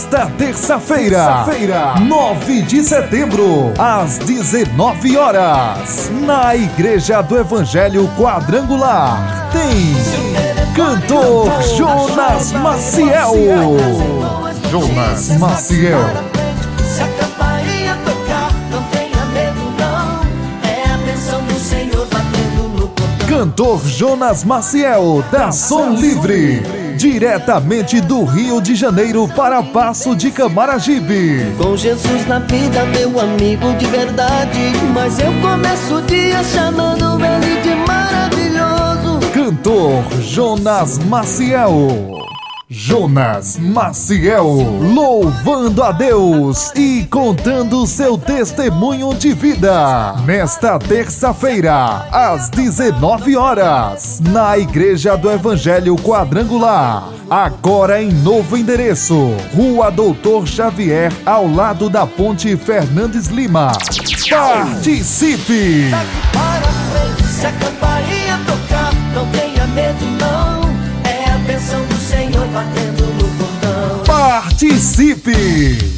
Nesta terça-feira, 9 de setembro, às 19 horas, na Igreja do Evangelho Quadrangular, tem cantor Jonas Maciel. Jonas Maciel. Se a campainha tocar, não tenha medo não, é a bênção do Senhor batendo no portão. Cantor Jonas Maciel, da Som Livre, diretamente do Rio de Janeiro para Passo de Camaragibe. Com Jesus na vida, meu amigo de verdade, mas eu começo o dia chamando ele de maravilhoso. Cantor Jonas Maciel. Jonas Maciel, louvando a Deus e contando seu testemunho de vida. Nesta terça-feira, às 19 horas, na Igreja do Evangelho Quadrangular. Agora em novo endereço, Rua Doutor Xavier, ao lado da Ponte Fernandes Lima. Participe! Para frente, se a campainha tocar, não tenha medo não, é a bênção do Senhor batendo no portão. Participe!